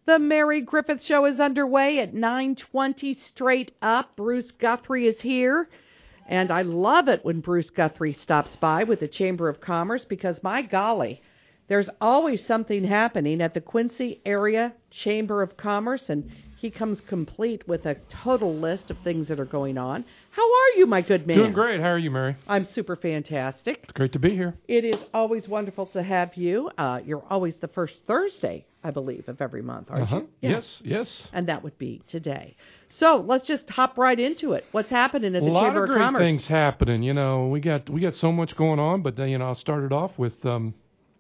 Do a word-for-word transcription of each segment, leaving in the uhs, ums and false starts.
The Mary Griffith Show is underway at nine twenty straight up. Bruce Guthrie is here. And I love it when Bruce Guthrie stops by with the Chamber of Commerce because, my golly, there's always something happening at the Quincy Area Chamber of Commerce, and he comes complete with a total list of things that are going on. How are you, my good man? Doing great. How are you, Mary? I'm super fantastic. It's great to be here. It is always wonderful to have you. Uh, you're always the first Thursday, I believe, of every month, aren't uh-huh. you? Yeah. Yes, yes. And that would be today. So let's just hop right into it. What's happening at the Chamber of Commerce? A lot of great things happening. You know, we got we got so much going on, but, uh, you know, I'll start it off with, um,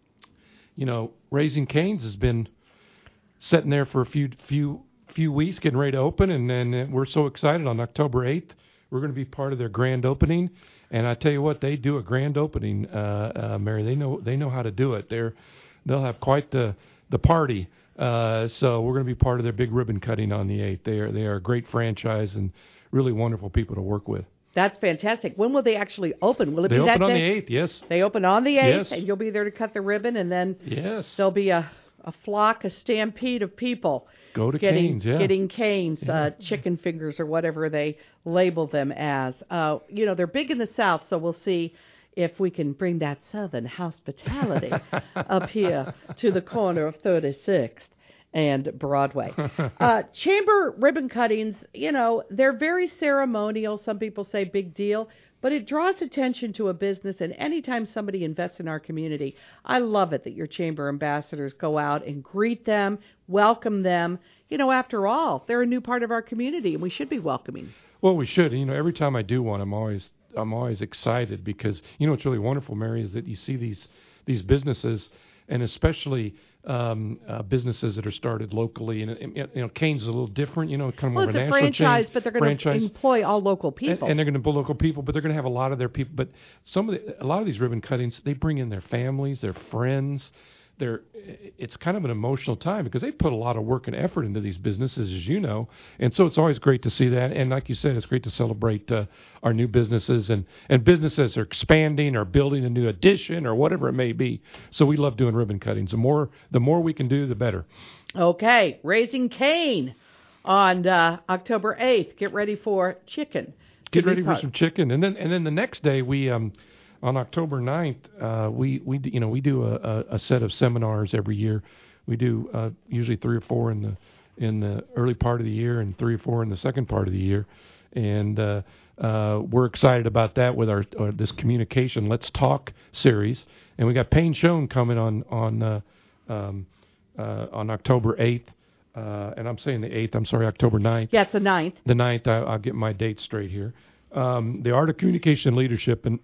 you know, Raising Cane's has been sitting there for a few few few weeks, getting ready to open, and then we're so excited. On October eighth, we're going to be part of their grand opening. And I tell you what, they do a grand opening, uh, uh, Mary. They know they know how to do it. They're they'll have quite the the party. Uh, so we're going to be part of their big ribbon cutting on the eighth. They are they are a great franchise and really wonderful people to work with. That's fantastic. When will they actually open? Will it they be that day? They open on the eighth, yes. They open on the eighth, yes. And you'll be there to cut the ribbon, and then yes. there'll be a, a flock, a stampede of people. Go to getting, Cane's, yeah. Getting Cane's, yeah. uh, chicken fingers or whatever they label them as. Uh, you know, they're big in the South, so we'll see if we can bring that Southern hospitality up here to the corner of thirty-sixth and Broadway. Uh, chamber ribbon cuttings, you know, they're very ceremonial. Some people say big deal, but it draws attention to a business, and anytime somebody invests in our community, I love it that your chamber ambassadors go out and greet them, welcome them. You know, after all, they're a new part of our community, and we should be welcoming. Well, we should. You know, every time I do one, I'm always I'm always excited because, you know, what's really wonderful, Mary, is that you see these these businesses, and especially um, uh, businesses that are started locally. And, and, you know, Cane's is a little different, you know, kind of well, more of a national franchise, chain. Well, it's a franchise, but they're going franchise. to employ all local people. And, and they're going to employ local people, but they're going to have a lot of their people. But some of the, a lot of these ribbon cuttings, they bring in their families, their friends. They're, it's kind of an emotional time because they put a lot of work and effort into these businesses, as you know. And so it's always great to see that. And like you said, it's great to celebrate uh, our new businesses and, and businesses are expanding or building a new addition or whatever it may be. So we love doing ribbon cuttings. The more the more we can do, the better. Okay, Raising Cane on uh, October eighth. Get ready for chicken. Get ready for some chicken. And then and then the next day we um. On October ninth, uh, we, we you know we do a, a set of seminars every year. We do uh, usually three or four in the in the early part of the year and three or four in the second part of the year, and uh, uh, we're excited about that with our, our this communication Let's Talk series. And we got Payne Schoen coming on on uh, um, uh, on October eighth, uh, and I'm saying the eighth. I'm sorry, October ninth. Yeah, it's the ninth. The ninth. I, I'll get my dates straight here. Um, the Art of Communication and Leadership. And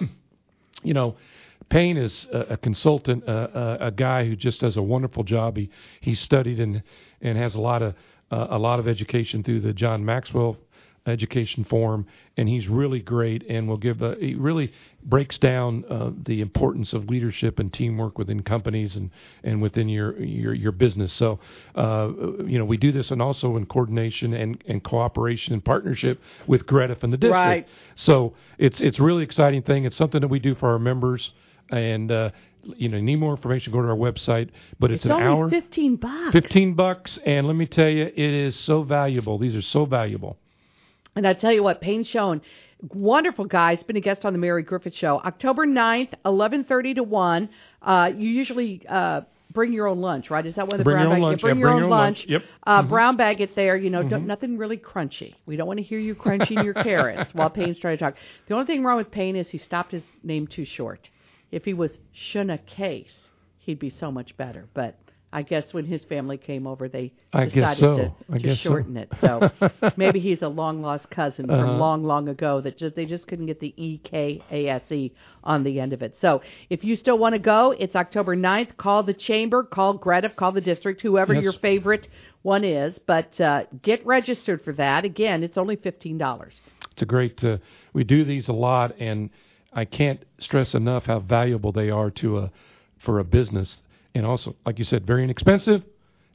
you know, Payne is a, a consultant, uh, a, a guy who just does a wonderful job. He he studied and and has a lot of uh, a lot of education through the John Maxwell Education Forum, and he's really great. And will give a, he really breaks down uh, the importance of leadership and teamwork within companies and, and within your your your business. So uh, you know, we do this and also in coordination and, and cooperation and partnership with Greta and the district. Right. So it's it's a really exciting thing. It's something that we do for our members. And uh, you know, need more information, go to our website. But it's, it's an only hour, fifteen bucks. Fifteen bucks, and let me tell you, it is so valuable. These are so valuable. And I tell you what, Payne Schoen, wonderful guy, has been a guest on the Mary Griffith Show. October ninth, eleven thirty to one. Uh, you usually uh, bring your own lunch, right? Is that one of the bring brown your own bag? lunch. You bring yeah, your bring own your lunch. lunch. Yep. Uh, mm-hmm. Brown bag it there. You know, mm-hmm. don't, nothing really crunchy. We don't want to hear you crunching your carrots while Payne's trying to talk. The only thing wrong with Payne is he stopped his name too short. If he was Shuna Case, he'd be so much better. But I guess when his family came over, they I decided so. to, I to shorten so. it. So maybe he's a long-lost cousin uh-huh. from long, long ago that just they just couldn't get the E K A S E on the end of it. So if you still want to go, it's October ninth. Call the chamber, call Greta, call the district, whoever yes. your favorite one is. But uh, get registered for that. Again, it's only fifteen dollars. It's a great, uh, we do these a lot, and I can't stress enough how valuable they are to a for a business. And also, like you said, very inexpensive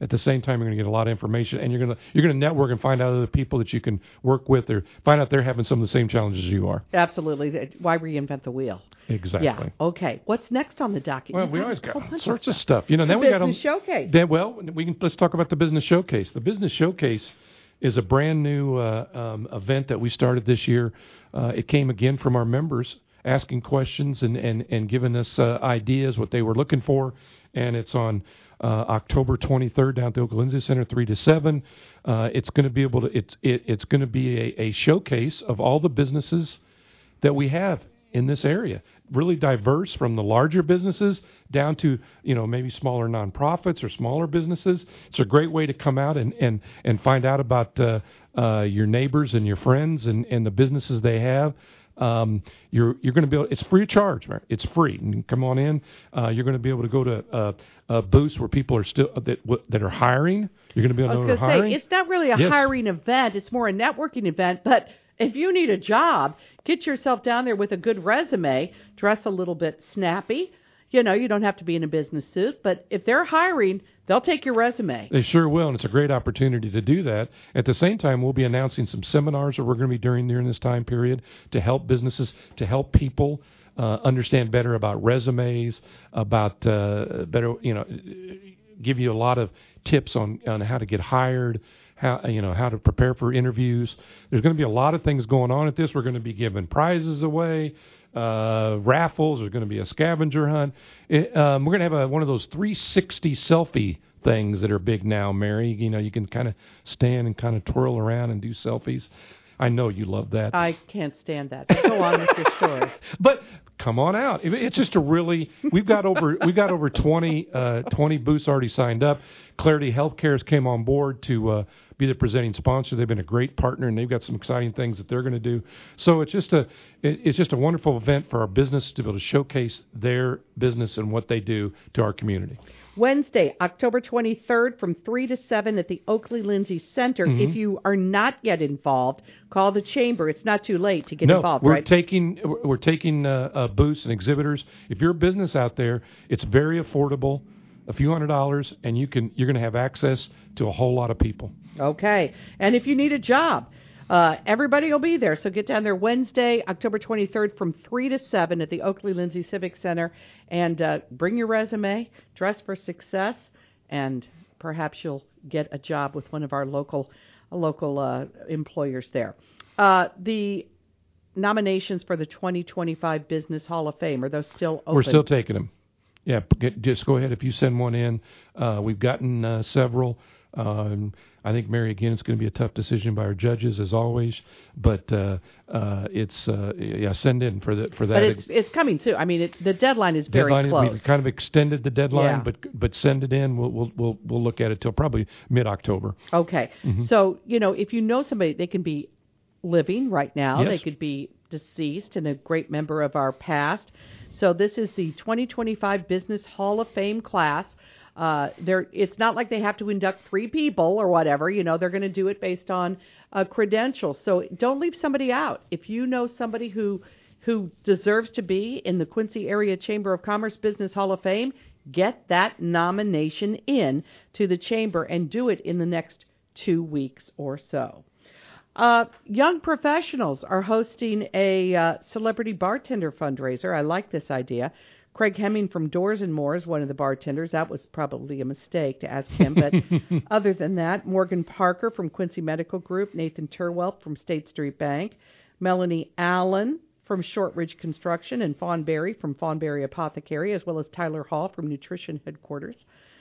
At the same time, you're going to get a lot of information, and you're going to you're going to network and find out other people that you can work with, or find out they're having some of the same challenges you are. Absolutely. Why reinvent the wheel? Exactly. Yeah. Okay. What's next on the docket? Well, You we have always a got whole all bunch sorts of of stuff. You know, The then we got business showcase. Then, well, we can let's talk about the business showcase. The business showcase is a brand new uh, um, event that we started this year. Uh, it came again from our members asking questions and and and giving us uh, ideas what they were looking for, and it's on uh, October twenty-third down at the Oak Lindsay Center, three to seven. Uh, it's going to be able to it's it, it's going to be a, a showcase of all the businesses that we have in this area, really diverse from the larger businesses down to, you know, maybe smaller nonprofits or smaller businesses. It's a great way to come out and, and, and find out about uh, uh, your neighbors and your friends and, and the businesses they have. Um, you're you're going to be able, it's free of charge, right? It's free. And you come on in. Uh, you're going to be able to go to uh, uh, booths where people are still that that are hiring. You're going to be able I to was know going they're to say, hiring. it's not really a Yes. hiring event. It's more a networking event. But if you need a job, get yourself down there with a good resume, dress a little bit snappy. You know, you don't have to be in a business suit. But if they're hiring, they'll take your resume. They sure will, and it's a great opportunity to do that. At the same time, we'll be announcing some seminars that we're going to be doing during this time period to help businesses, to help people uh, understand better about resumes, about uh, better, you know, give you a lot of tips on, on how to get hired, how you know how to prepare for interviews. There's going to be a lot of things going on at this. We're going to be giving prizes away. Uh, raffles. There's going to be a scavenger hunt. It, um, we're going to have a, one of those three sixty selfie things that are big now, Mary. You know, you can kind of stand and kind of twirl around and do selfies. I know you love that. I can't stand that. Go on with your story. But come on out. It, it's just a really. We've got over. We've got over twenty, uh, twenty booths already signed up. Clarity Healthcare has came on board to uh, be the presenting sponsor. They've been a great partner, and they've got some exciting things that they're going to do. So it's just a. It, it's just a wonderful event for our business to be able to showcase their business and what they do to our community. Wednesday, October twenty-third from three to seven at the Oakley Lindsay Center. Mm-hmm. If you are not yet involved, call the chamber. It's not too late to get no, involved, we're right? taking we're taking uh, uh, booths and exhibitors. If you're a business out there, it's very affordable, a few hundred dollars, and you can you're going to have access to a whole lot of people. Okay. And if you need a job, uh, everybody will be there. So get down there Wednesday, October twenty-third from three to seven at the Oakley Lindsay Civic Center. And uh, bring your resume, dress for success, and perhaps you'll get a job with one of our local uh, local uh, employers there. Uh, the nominations for the twenty twenty-five Business Hall of Fame, are those still open? We're still taking them. Yeah, get, just go ahead if you send one in. Uh, we've gotten uh, several. Um, I think, Mary, again, it's going to be a tough decision by our judges, as always. But uh, uh, it's uh, yeah, send in for the for that. But it's it's coming too. I mean, it, the deadline is very deadline, close. We've kind of extended the deadline, Yeah. but but send it in. We'll we'll we'll, we'll look at it till probably mid-October. Okay. Mm-hmm. So, you know, if you know somebody, they can be living right now. Yes. They could be deceased and a great member of our past. So this is the twenty twenty-five Business Hall of Fame class. Uh, they're, it's not like they have to induct three people or whatever. You know, they're going to do it based on uh, credentials. So don't leave somebody out. If you know somebody who who deserves to be in the Quincy Area Chamber of Commerce Business Hall of Fame, get that nomination in to the chamber and do it in the next two weeks or so. Uh, young professionals are hosting a uh, celebrity bartender fundraiser. I like this idea. Craig Hemming from Doors and More is one of the bartenders. That was probably a mistake to ask him. But other than that, Morgan Parker from Quincy Medical Group, Nathan Turwell from State Street Bank, Melanie Allen from Shortridge Construction, and Fawn Berry from Fawn Berry Apothecary, as well as Tyler Hall from Nutrition Headquarters.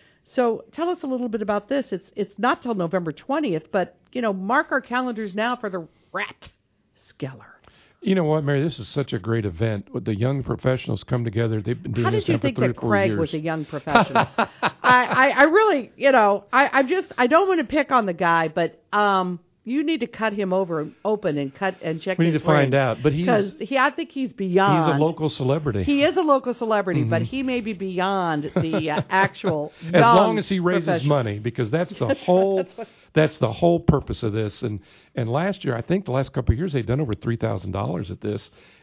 So tell us a little bit about this. It's it's not till November twentieth, but, you know, mark our calendars now for the Rat Skeller. You know what, Mary? This is such a great event. The young professionals come together. They've been doing How this did you now think for three that or four Craig years. was a young professional? I, I, I really, you know, I, I just, I don't want to pick on the guy, but um, you need to cut him over open and cut and check. We his need to find ring. out, but he's because he, I think he's beyond. he's a local celebrity. He is a local celebrity, Mm-hmm. but he may be beyond the uh, actual. As young long as he raises professional. money, because that's the That's whole right, that's what- that's the whole purpose of this. And and last year, I think the last couple of years, they've done over three thousand dollars at this.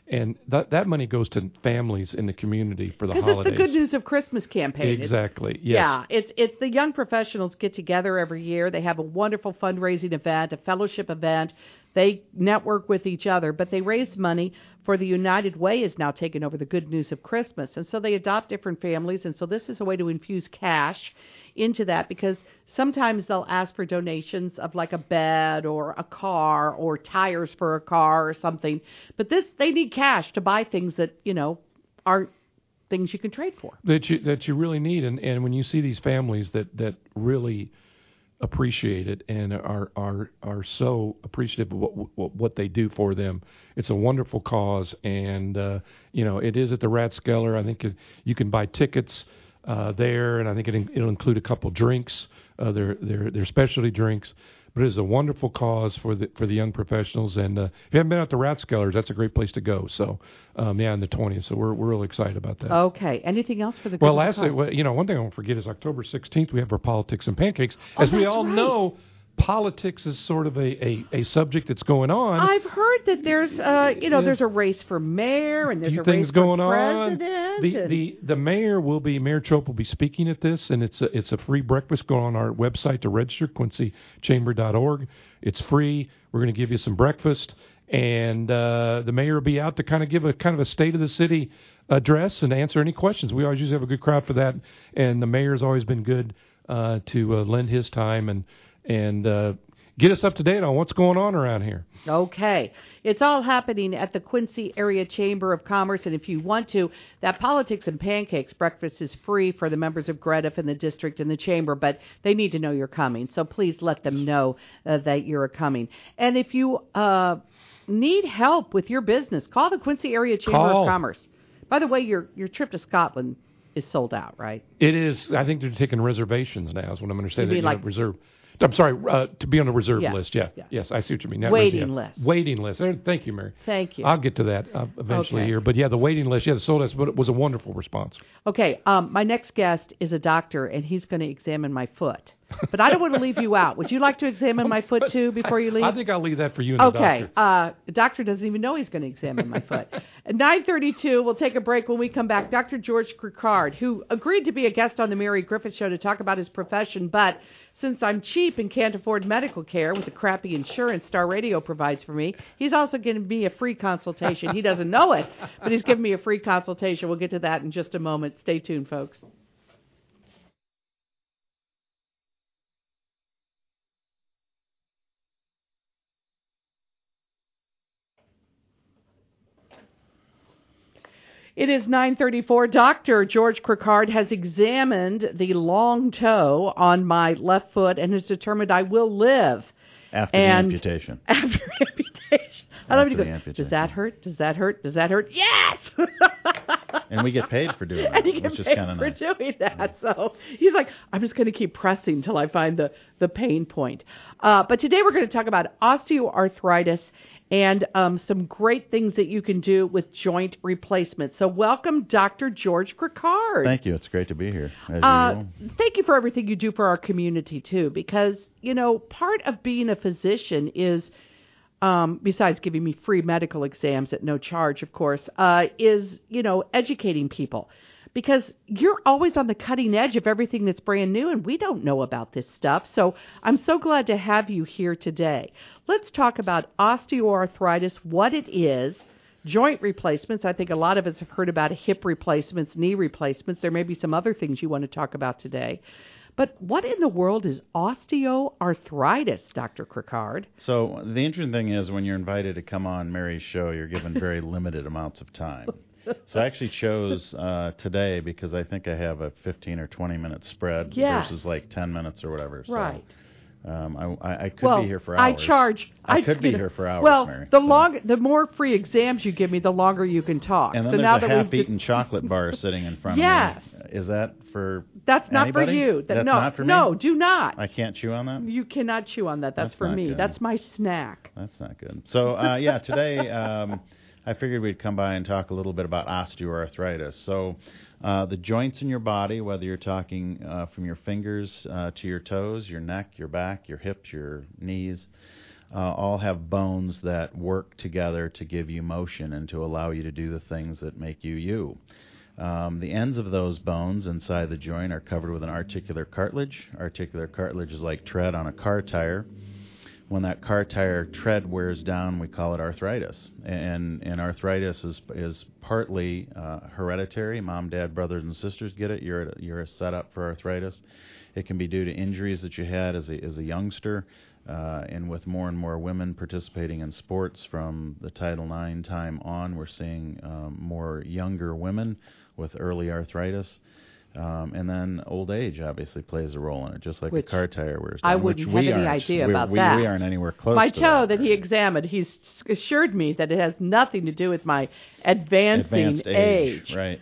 and that that money goes to families in the community for the Because holidays. it's the Good News of Christmas campaign. Exactly. It's, yes. Yeah, it's it's the young professionals get together every year. They have a wonderful fundraising event, a fellowship event. They network with each other, but they raise money for the United Way is now taking over the Good News of Christmas. And so they adopt different families. And so this is a way to infuse cash into that, because sometimes they'll ask for donations of like a bed or a car or tires for a car or something. But this, they need cash to buy things that, you know, aren't things you can trade for. That you that you really need. And, and when you see these families that, that really appreciate it and are are are so appreciative of what, what what they do for them. It's a wonderful cause, and uh, you know it is at the Rathskeller. I think it, you can buy tickets uh, there, and I think it, it'll include a couple drinks, uh, their their their specialty drinks. But it is a wonderful cause for the for the young professionals, and uh, if you haven't been out to Rathskellers, that's a great place to go. So, um, yeah, on the twentieth. So we're we're really excited about that. Okay. Anything else for the? Well, lastly, well, you know, one thing I won't forget is October sixteenth. We have our Politics and Pancakes. Oh, As we that's all right. know, politics is sort of a, a, a subject that's going on. I've heard that there's, uh, you know, Yeah. there's a race for mayor and there's few a things race going for on. president. The, and- the the mayor will be Mayor Trope will be speaking at this, and it's a, it's a free breakfast. Go on our website to register, quincy chamber dot org. It's free. We're going to give you some breakfast, and uh, the mayor will be out to kind of give a kind of a state of the city address and answer any questions. We always usually have a good crowd for that, and the mayor's always been good uh, to uh, lend his time and and uh, get us up to date on what's going on around here. Okay. It's all happening at the Quincy Area Chamber of Commerce, and if you want to, that Politics and Pancakes breakfast is free for the members of Grediff and the district and the chamber, but they need to know you're coming, so please let them know uh, that you're coming. And if you uh, need help with your business, call the Quincy Area Chamber Call. of Commerce. By the way, your your trip to Scotland is sold out, right? It is. I think they're taking reservations now. Is what I'm understanding. You mean They're like- gonna reserve. I'm sorry, uh, to be on a reserve Yes, list. Yeah, yes. yes, I see what you mean. Not Waiting res- yeah. list. Waiting list. Uh, Thank you, Mary. Thank you. I'll get to that uh, eventually Okay. here. But yeah, the waiting list. Yeah, the sold out, but it was a wonderful response. Okay, um, my next guest is a doctor, and he's going to examine my foot. But I don't want to leave you out. Would you like to examine my foot, too, before you leave? I think I'll leave that for you and the Okay, doctor. uh, the doctor doesn't even know he's going to examine my foot. At nine thirty-two, we'll take a break. When we come back, Doctor George Cricard, who agreed to be a guest on the Mary Griffith Show to talk about his profession, but since I'm cheap and can't afford medical care with the crappy insurance Star Radio provides for me, he's also giving me a free consultation. He doesn't know it, but he's giving me a free consultation. We'll get to that in just a moment. Stay tuned, folks. It is nine thirty-four. Doctor George Cricard has examined the long toe on my left foot and has determined I will live. After And the amputation. After amputation. I love After you the go, amputation. does that hurt? Does that hurt? Does that hurt? Yes! And we get paid for doing that, and he gets which is paid kind of for nice. doing that. So he's like, I'm just going to keep pressing till I find the, the pain point. Uh, but today we're going to talk about osteoarthritis and um, some great things that you can do with joint replacement. So welcome, Doctor George Cricard. Thank you. It's great to be here, as Uh, usual. thank you for everything you do for our community, too, because, you know, part of being a physician is, um, besides giving me free medical exams at no charge, of course, uh, is, you know, educating people. Because you're always on the cutting edge of everything that's brand new, and we don't know about this stuff. So I'm so glad to have you here today. Let's talk about osteoarthritis, what it is, joint replacements. I think a lot of us have heard about hip replacements, knee replacements. There may be some other things you want to talk about today. But what in the world is osteoarthritis, Doctor Cricard? So the interesting thing is when you're invited to come on Mary's show, you're given very limited amounts of time. So I actually chose uh, today because I think I have a fifteen or twenty minute spread Yes. versus like ten minutes or whatever. So, Right. Um, I, I, I could well, be here for I hours. charge. I could be you know, here for hours, Well, Mary, the so. long, the more free exams you give me, the longer you can talk. And then so there's now a that we've half-eaten just- chocolate bar sitting in front Yes. of me. Is that for That's not anybody? for you. That, That's no, not for me? no, do not. I can't chew on that? You cannot chew on that. That's, That's for not me. good. That's my snack. That's not good. So, uh, yeah, today um, I figured we'd come by and talk a little bit about osteoarthritis. So uh, the joints in your body, whether you're talking uh, from your fingers uh, to your toes, your neck, your back, your hips, your knees, uh, all have bones that work together to give you motion and to allow you to do the things that make you you. Um, the ends of those bones inside the joint are covered with an articular cartilage. Articular cartilage is like tread on a car tire. When that car tire tread wears down, we call it arthritis. And, and arthritis is is partly uh, hereditary. Mom, dad, brothers, and sisters get it. You're a, you're a setup for arthritis. It can be due to injuries that you had as a, as a youngster. Uh, and with more and more women participating in sports from the Title nine time on, we're seeing um, more younger women with early arthritis. Um, and then old age obviously plays a role in it, just like Which a car tire wears down. I wouldn't which have we any aren't. idea we, about we, that. We aren't anywhere close my to toe that. that he examined, he's assured me that it has nothing to do with my advancing Advanced age. Right.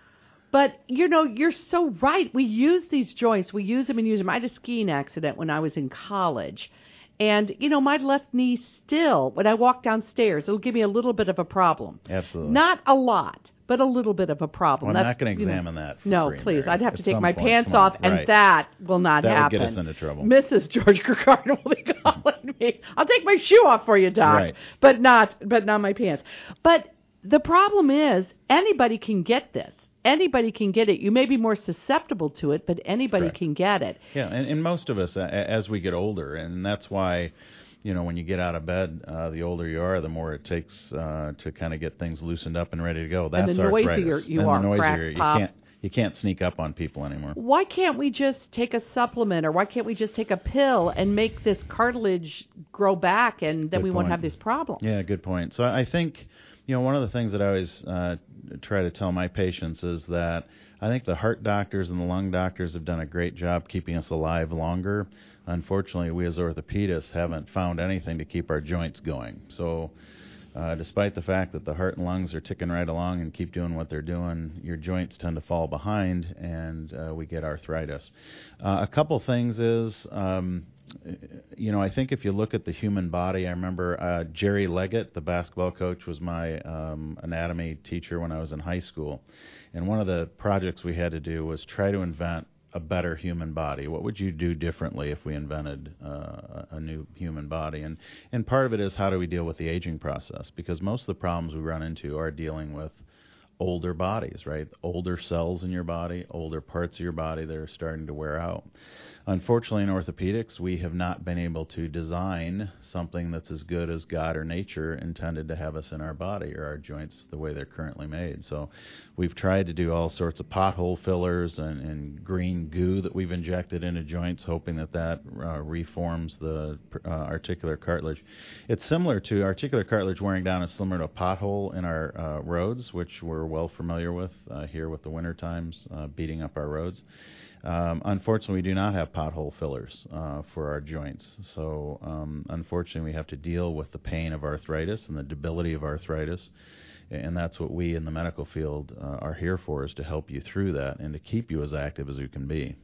But, you know, you're so right. We use these joints. We use them and use them. I had a skiing accident when I was in college. And, you know, my left knee still, when I walk downstairs, it'll give me a little bit of a problem. Absolutely. Not a lot, but a little bit of a problem. Well, I'm That's, not going to you know, examine that. For no, free, please. Mary. I'd have At to take some my point. pants Come on. off, and Right. that will not that happen. That would get us into trouble. Missus George Kirkard will be calling me. I'll take my shoe off for you, Doc, Right. but not, but not my pants. But the problem is anybody can get this. Anybody can get it. You may be more susceptible to it, but anybody Correct. can get it. Yeah, and, and most of us, uh, as we get older, and that's why, you know, when you get out of bed, uh, the older you are, the more it takes uh, to kind of get things loosened up and ready to go. That's and the noisier arthritis. you and are, the noisier, crack, you pop. can't you can't sneak up on people anymore. Why can't we just take a supplement, or why can't we just take a pill and make this cartilage grow back, and then Good we won't point. have this problem? Yeah, good point. So I think, you know, one of the things that I always uh, try to tell my patients is that I think the heart doctors and the lung doctors have done a great job keeping us alive longer. Unfortunately, we as orthopedists haven't found anything to keep our joints going. So uh, despite the fact that the heart and lungs are ticking right along and keep doing what they're doing, your joints tend to fall behind, and uh, we get arthritis. Uh, a couple things is, um, you know, I think if you look at the human body, I remember uh, Jerry Leggett, the basketball coach, was my um, anatomy teacher when I was in high school. And one of the projects we had to do was try to invent a better human body. What would you do differently if we invented uh, a new human body? And and part of it is, how do we deal with the aging process? Because most of the problems we run into are dealing with older bodies, right? Older cells in your body, older parts of your body that are starting to wear out. Unfortunately, in orthopedics, we have not been able to design something that's as good as God or nature intended to have us in our body or our joints the way they're currently made. So we've tried to do all sorts of pothole fillers and, and green goo that we've injected into joints, hoping that that uh, reforms the uh, articular cartilage. It's similar to articular cartilage wearing down is similar to a pothole in our uh, roads, which we're well familiar with uh, here with the winter times uh, beating up our roads. Um, unfortunately, we do not have pothole fillers uh, for our joints. So, um, unfortunately, we have to deal with the pain of arthritis and the debility of arthritis. And that's what we in the medical field uh, are here for, is to help you through that and to keep you as active as you can be.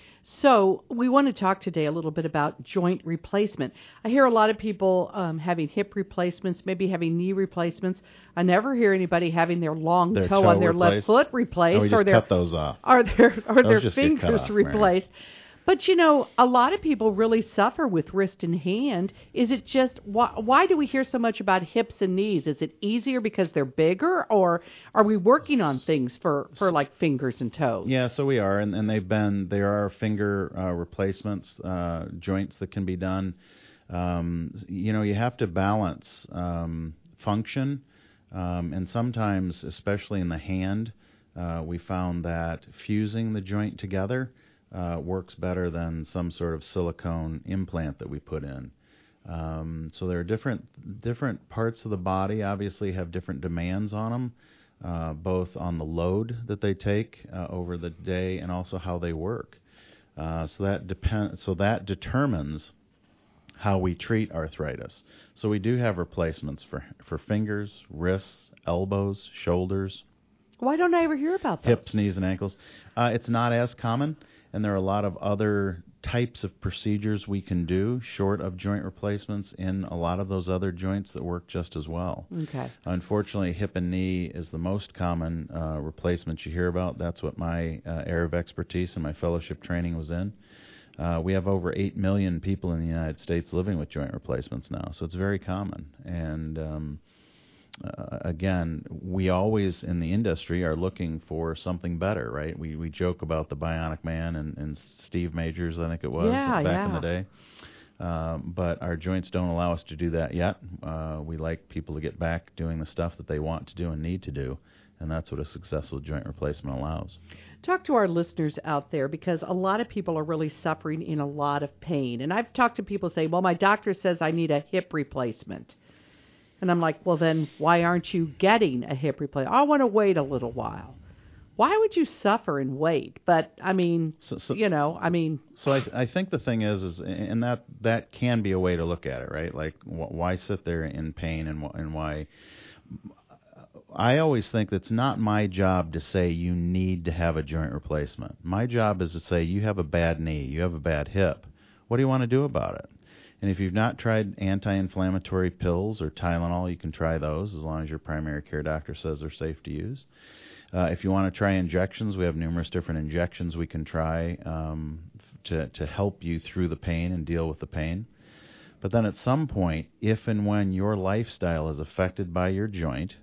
So we want to talk today a little bit about joint replacement. I hear a lot of people um, having hip replacements, maybe having knee replacements. I never hear anybody having their long Their toe, toe on their replaced? left foot replaced, Oh, we just or their cut those off. or their or Those their just get cut fingers off, Mary. replaced. But you know, a lot of people really suffer with wrist and hand. Is it just why, why do we hear so much about hips and knees? Is it easier because they're bigger, or are we working on things for, for like fingers and toes? Yeah, so we are, and, and they've been, there are finger uh, replacements, uh, joints that can be done. Um, you know, you have to balance um, function, um, and sometimes, especially in the hand, uh, we found that fusing the joint together uh, works better than some sort of silicone implant that we put in. Um, so there are different different parts of the body, obviously, have different demands on them. Uh, both on the load that they take uh, over the day and also how they work. Uh, so that depend. So that determines how we treat arthritis. So we do have replacements for for fingers, wrists, elbows, shoulders. Why don't I ever hear about that? Hips, knees, and ankles. Uh, it's not as common, and there are a lot of other types of procedures we can do short of joint replacements in a lot of those other joints that work just as well. Okay. Unfortunately, hip and knee is the most common uh, replacement you hear about. That's what my uh, area of expertise and my fellowship training was in. Uh, we have over eight million people in the United States living with joint replacements now, so it's very common. And um, uh, again, we always in the industry are looking for something better, right? We we joke about the Bionic Man and, and Steve Majors, I think it was, yeah, back yeah. in the day. Um, but our joints don't allow us to do that yet. Uh, we like people to get back doing the stuff that they want to do and need to do, and that's what a successful joint replacement allows. Talk to our listeners out there, because a lot of people are really suffering in a lot of pain. And I've talked to people say, well, my doctor says I need a hip replacement. And I'm like, well, then why aren't you getting a hip replacement? I want to wait a little while. Why would you suffer and wait? But, I mean, so, so, you know, I mean... So I, I think the thing is, is, and that, that can be a way to look at it, right? Like, wh- why sit there in pain and, wh- and why... I always think that it's not my job to say you need to have a joint replacement. My job is to say you have a bad knee, you have a bad hip. What do you want to do about it? And if you've not tried anti-inflammatory pills or Tylenol, you can try those as long as your primary care doctor says they're safe to use. Uh, if you want to try injections, we have numerous different injections we can try um, to, to help you through the pain and deal with the pain. But then at some point, if and when your lifestyle is affected by your joint,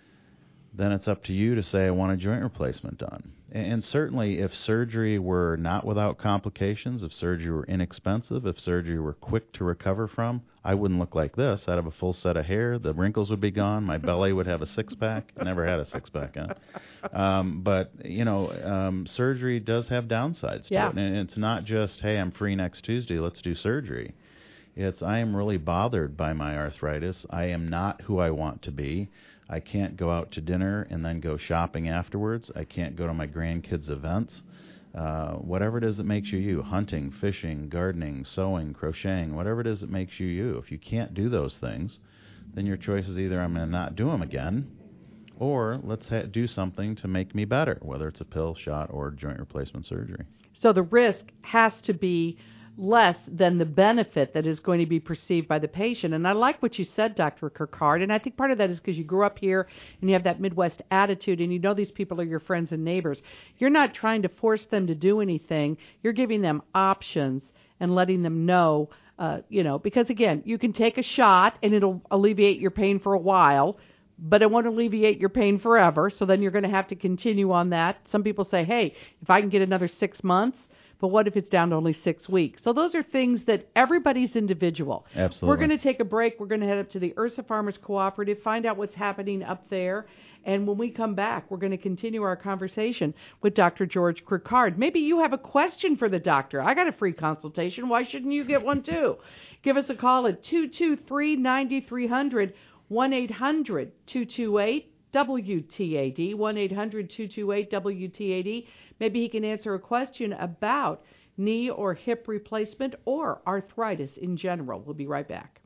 then it's up to you to say, I want a joint replacement done. And certainly if surgery were not without complications, if surgery were inexpensive, if surgery were quick to recover from, I wouldn't look like this. I'd have a full set of hair, the wrinkles would be gone, my belly would have a six-pack. I never had a six-pack, huh? Um, but, you know, um, surgery does have downsides to yeah. it. And it's not just, hey, I'm free next Tuesday, let's do surgery. It's, I am really bothered by my arthritis. I am not who I want to be. I can't go out to dinner and then go shopping afterwards. I can't go to my grandkids' events. Uh, whatever it is that makes you you, hunting, fishing, gardening, sewing, crocheting, whatever it is that makes you you. If you can't do those things, then your choice is either I'm going to not do them again, or let's ha- do something to make me better, whether it's a pill, shot, or joint replacement surgery. So the risk has to be less than the benefit that is going to be perceived by the patient. And I like what you said, Doctor Kirkard, and I think part of that is because you grew up here and you have that Midwest attitude and you know these people are your friends and neighbors. You're not trying to force them to do anything. You're giving them options and letting them know, uh, you know, because again, you can take a shot and it'll alleviate your pain for a while, but it won't alleviate your pain forever. So then you're going to have to continue on that. Some people say, hey, if I can get another six months, but what if it's down to only six weeks? So those are things that everybody's individual. Absolutely. We're going to take a break. We're going to head up to the Ursa Farmers Cooperative, find out what's happening up there. And when we come back, we're going to continue our conversation with Doctor George Kirkard. Maybe you have a question for the doctor. I got a free consultation. Why shouldn't you get one too? Give us a call at two two three, nine three hundred, one eight hundred, two two eight, W T A D, one eight hundred, two two eight, W T A D. Maybe he can answer a question about knee or hip replacement or arthritis in general. We'll be right back.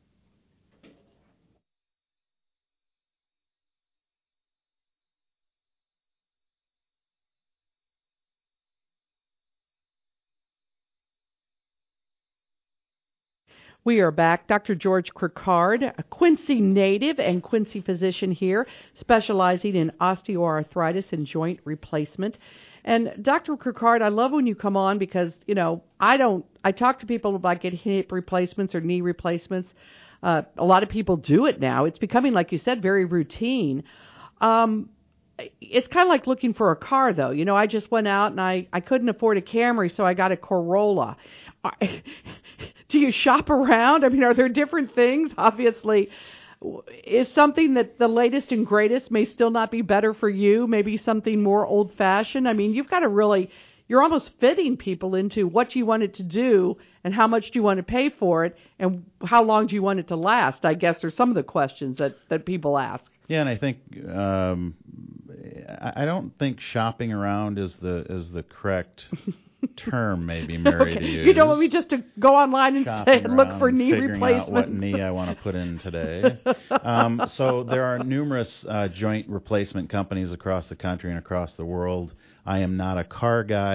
We are back. Doctor George Kirkard, a Quincy native and Quincy physician here, specializing in osteoarthritis and joint replacement. And Doctor Kirkard, I love when you come on because, you know, I don't, I talk to people about getting hip replacements or knee replacements. Uh, a lot of people do it now. It's becoming, like you said, very routine. Um, it's kind of like looking for a car, though. You know, I just went out and I, I couldn't afford a Camry, so I got a Corolla. Do you shop around? I mean, are there different things? Obviously, is something that the latest and greatest may still not be better for you, maybe something more old-fashioned? I mean, you've got to really, you're almost fitting people into what you want it to do and how much do you want to pay for it and how long do you want it to last, I guess, are some of the questions that, that people ask. Yeah, and I think um, I don't think shopping around is the is the correct term, maybe, Mary, okay. to use. You don't want me just to go online and say, look for knee figuring replacements. Out what knee I want to put in today. um, so there are numerous uh, joint replacement companies across the country and across the world. I am not a car guy.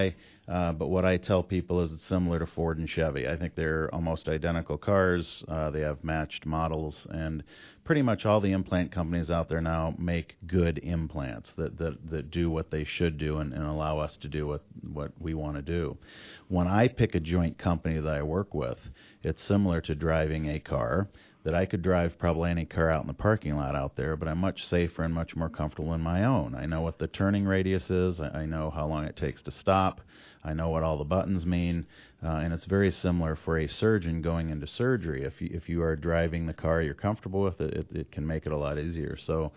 Uh, but what I tell people is it's similar to Ford and Chevy. I think they're almost identical cars. Uh, they have matched models, and pretty much all the implant companies out there now make good implants that, that, that do what they should do and, and allow us to do what, what we want to do. When I pick a joint company that I work with, it's similar to driving a car, that I could drive probably any car out in the parking lot out there, but I'm much safer and much more comfortable in my own. I know what the turning radius is. I, I know how long it takes to stop. I know what all the buttons mean, uh, and it's very similar for a surgeon going into surgery. If you, if you are driving the car you're comfortable with, it, it, it can make it a lot easier. So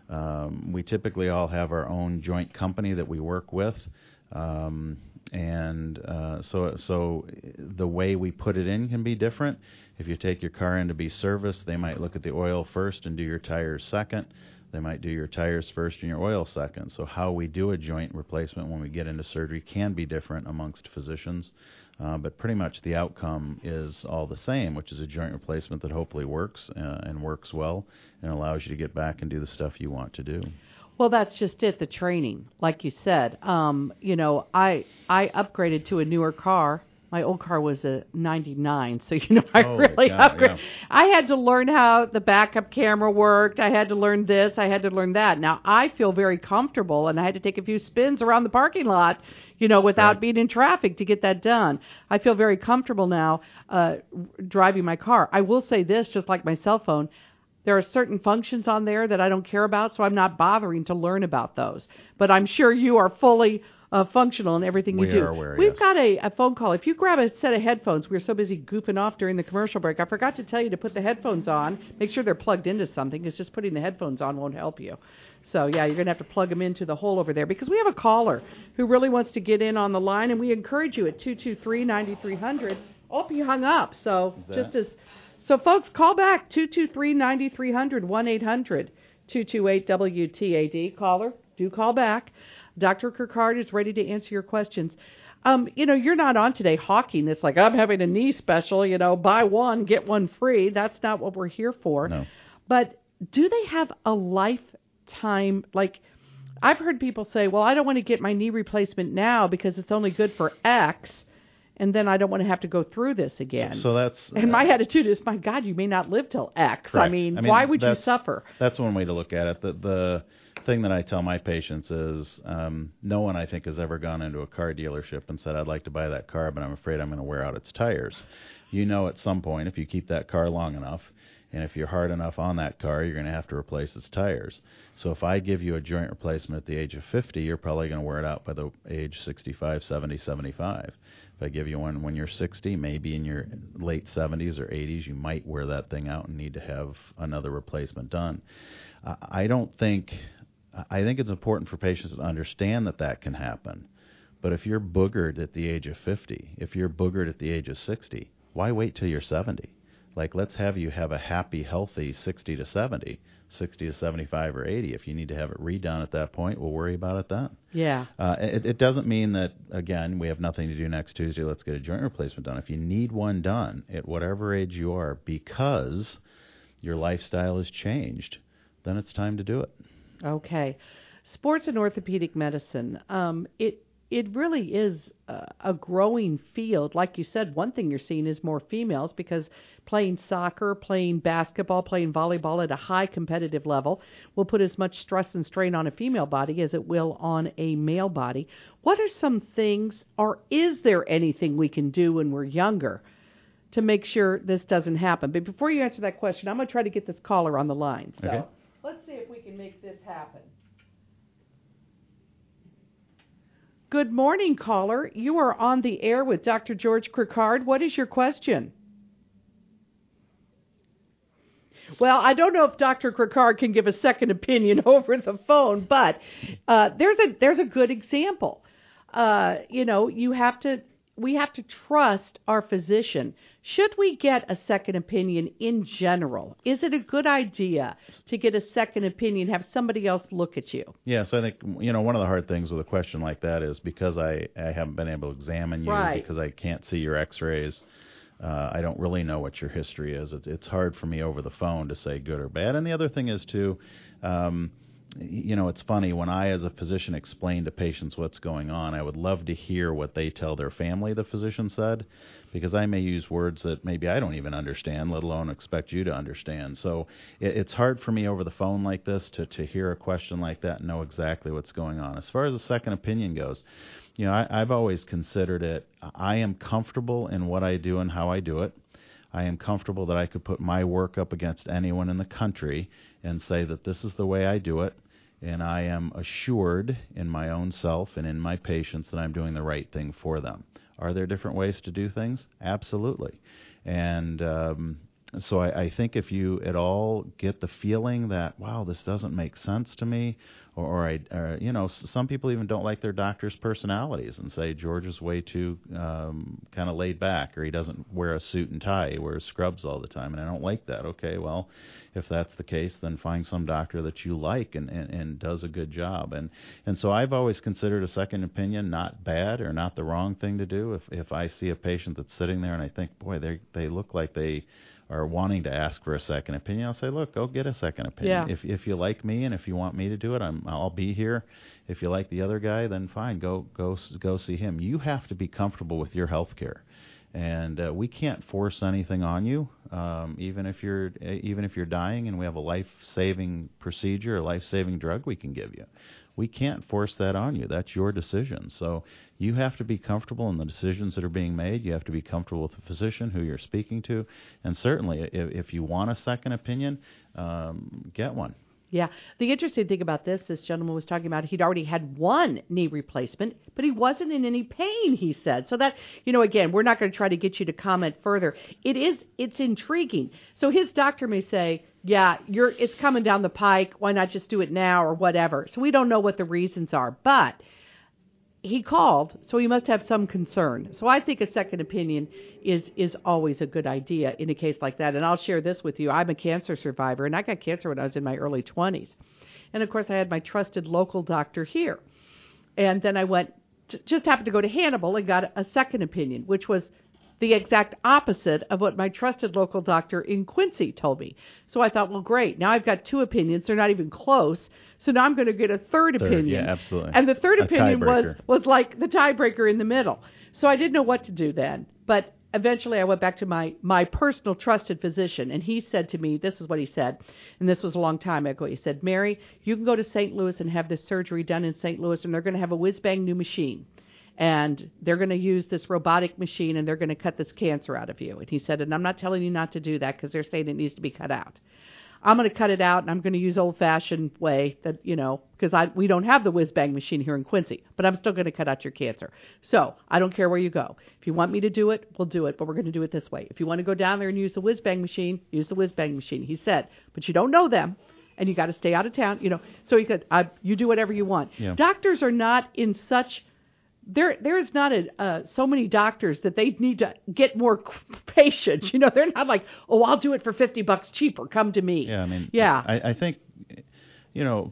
um, we typically all have our own joint company that we work with. Um, and uh, so so the way we put it in can be different. If you take your car in to be serviced, they might look at the oil first and do your tires second. They might do your tires first and your oil second. So how we do a joint replacement when we get into surgery can be different amongst physicians. Uh, but pretty much the outcome is all the same, which is a joint replacement that hopefully works uh, and works well and allows you to get back and do the stuff you want to do. Well, that's just it, the training, like you said. Um, you know, I I upgraded to a newer car. My old car was a ninety-nine, so, you know, I oh, really God, upgraded. Yeah. I had to learn how the backup camera worked. I had to learn this. I had to learn that. Now, I feel very comfortable, and I had to take a few spins around the parking lot, you know, without right. being in traffic to get that done. I feel very comfortable now uh, driving my car. I will say this, just like my cell phone, there are certain functions on there that I don't care about, so I'm not bothering to learn about those. But I'm sure you are fully uh, functional in everything we you do. Are aware, We've yes. got a, a phone call. If you grab a set of headphones, we were so busy goofing off during the commercial break. I forgot to tell you to put the headphones on. Make sure they're plugged into something, because just putting the headphones on won't help you. So, yeah, you're going to have to plug them into the hole over there, because we have a caller who really wants to get in on the line, and we encourage you at two two three, nine three hundred. Oh, he hung up. So just as... So, folks, call back, two two three, nine three hundred, one eight hundred, two two eight, W T A D. Caller, do call back. Doctor Kirkard is ready to answer your questions. Um, you know, you're not on today hawking. It's like, I'm having a knee special, you know, buy one, get one free. That's not what we're here for. No. But do they have a lifetime, like, I've heard people say, well, I don't want to get my knee replacement now because it's only good for X, and then I don't want to have to go through this again. So, so that's... And my attitude is, my God, you may not live till X. I mean, I mean, why would you suffer? That's one way to look at it. The, the thing that I tell my patients is um, no one, I think, has ever gone into a car dealership and said, I'd like to buy that car, but I'm afraid I'm going to wear out its tires. You know at some point, if you keep that car long enough, and if you're hard enough on that car, you're going to have to replace its tires. So if I give you a joint replacement at the age of fifty, you're probably going to wear it out by the age sixty-five, seventy, seventy-five. If I give you one when you're sixty, maybe in your late seventies or eighties, you might wear that thing out and need to have another replacement done. Uh, I don't think, I think it's important for patients to understand that that can happen. But if you're boogered at the age of fifty, if you're boogered at the age of sixty, why wait till you're seventy? Like, let's have you have a happy, healthy sixty to seventy, sixty to seventy-five or eighty. If you need to have it redone at that point, we'll worry about it then. Yeah. Uh, it, it doesn't mean that, again, we have nothing to do next Tuesday, let's get a joint replacement done. If you need one done at whatever age you are because your lifestyle has changed, then it's time to do it. Okay. Sports and orthopedic medicine, um, it it really is uh, a growing field. Like you said, one thing you're seeing is more females, because playing soccer, playing basketball, playing volleyball at a high competitive level will put as much stress and strain on a female body as it will on a male body. What are some things, or is there anything we can do when we're younger to make sure this doesn't happen? But before you answer that question, I'm going to try to get this caller on the line. So Okay. Let's see if we can make this happen. Good morning, caller. You are on the air with Doctor George Kirkard. What is your question? Well, I don't know if Doctor Kirkard can give a second opinion over the phone, but uh, there's a there's a good example. Uh, you know, you have to we have to trust our physician. Should we get a second opinion in general? Is it a good idea to get a second opinion, have somebody else look at you? Yeah, so I think, you know, one of the hard things with a question like that is because I, I haven't been able to examine you, right. because I can't see your x-rays, uh, I don't really know what your history is. It's, it's hard for me over the phone to say good or bad. And the other thing is, too, um, you know, it's funny, when I as a physician explain to patients what's going on, I would love to hear what they tell their family the physician said, because I may use words that maybe I don't even understand, let alone expect you to understand. So it, it's hard for me over the phone like this to, to hear a question like that and know exactly what's going on. As far as a second opinion goes, you know, I, I've always considered it, I am comfortable in what I do and how I do it. I am comfortable that I could put my work up against anyone in the country and say that this is the way I do it. And I am assured in my own self and in my patients that I'm doing the right thing for them. Are there different ways to do things? Absolutely. And um, so I, I think if you at all get the feeling that, wow, this doesn't make sense to me, or, or, I, or you know, some people even don't like their doctor's personalities and say George is way too um, kind of laid back, or he doesn't wear a suit and tie, he wears scrubs all the time, and I don't like that. Okay, well, if that's the case, then find some doctor that you like and, and, and does a good job. And and so I've always considered a second opinion not bad or not the wrong thing to do. If if I see a patient that's sitting there and I think, boy, they they look like they are wanting to ask for a second opinion, I'll say, look, go get a second opinion. Yeah. If if you like me and if you want me to do it, I'm I'll be here. If you like the other guy, then fine, go go go see him. You have to be comfortable with your health care. And uh, we can't force anything on you, um, even if you're even if you're dying and we have a life-saving procedure, a life-saving drug we can give you. We can't force that on you. That's your decision. So you have to be comfortable in the decisions that are being made. You have to be comfortable with the physician who you're speaking to. And certainly, if, if you want a second opinion, um, get one. Yeah. The interesting thing about this, this gentleman was talking about, he'd already had one knee replacement, but he wasn't in any pain, he said. So that, you know, again, we're not going to try to get you to comment further. It is, it's intriguing. So his doctor may say, yeah, you're, it's coming down the pike. Why not just do it now or whatever? So we don't know what the reasons are, but he called, so he must have some concern. So I think a second opinion is is always a good idea in a case like that. And I'll share this with you. I'm a cancer survivor, and I got cancer when I was in my early twenties. And, of course, I had my trusted local doctor here. And then I went, just happened to go to Hannibal and got a second opinion, which was the exact opposite of what my trusted local doctor in Quincy told me. So I thought, well, great. Now I've got two opinions. They're not even close. So now I'm going to get a third, third opinion. Yeah, absolutely. And the third a opinion was, tiebreaker. was like the tiebreaker in the middle. So I didn't know what to do then. But eventually I went back to my, my personal trusted physician, and he said to me, this is what he said, and this was a long time ago. He said, Mary, you can go to Saint Louis and have this surgery done in Saint Louis, and they're going to have a whiz-bang new machine. And they're going to use this robotic machine, and they're going to cut this cancer out of you. And he said, and I'm not telling you not to do that because they're saying it needs to be cut out. I'm going to cut it out, and I'm going to use old-fashioned way that, you know, because I we don't have the whiz-bang machine here in Quincy, but I'm still going to cut out your cancer. So I don't care where you go. If you want me to do it, we'll do it, but we're going to do it this way. If you want to go down there and use the whiz-bang machine, use the whiz-bang machine. He said, but you don't know them, and you got to stay out of town, you know. So he said, I, you do whatever you want. Yeah. Doctors are not in such... There, there is not a, uh, so many doctors that they need to get more patients. You know, they're not like, oh, I'll do it for fifty bucks cheaper. Come to me. Yeah, I mean, yeah. I, I think, you know,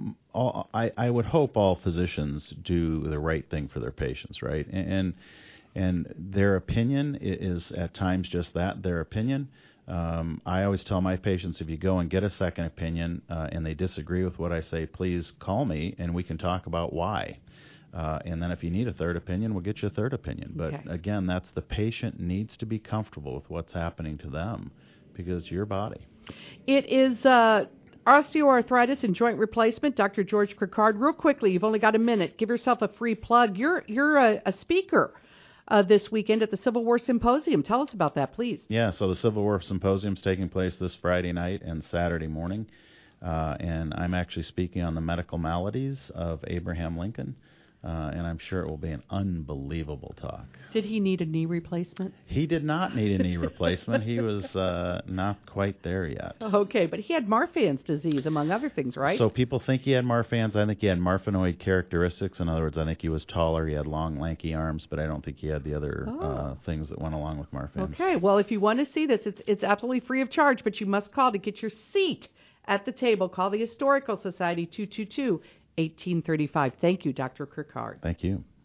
all, I, I would hope all physicians do the right thing for their patients, right? And and their opinion is at times just that, their opinion. Um, I always tell my patients, if you go and get a second opinion uh, and they disagree with what I say, please call me and we can talk about why. Uh, and then if you need a third opinion, we'll get you a third opinion. But Okay. again, that's the patient needs to be comfortable with what's happening to them because it's your body. It is uh, osteoarthritis and joint replacement. Doctor George Krikard, real quickly, you've only got a minute. Give yourself a free plug. You're you're a, a speaker uh, this weekend at the Civil War Symposium. Tell us about that, please. Yeah, so the Civil War Symposium is taking place this Friday night and Saturday morning. Uh, and I'm actually speaking on the medical maladies of Abraham Lincoln. Uh, and I'm sure it will be an unbelievable talk. Did he need a knee replacement? He did not need a knee replacement. He was uh, not quite there yet. Okay, but he had Marfan's disease, among other things, right? So people think he had Marfan's. I think he had Marfanoid characteristics. In other words, I think he was taller. He had long, lanky arms, but I don't think he had the other Oh. uh, things that went along with Marfan's. Okay, well, if you want to see this, it's it's absolutely free of charge, but you must call to get your seat at the table. Call the Historical Society, two two two, one eight three five. Thank you, Doctor Krikard. Thank you.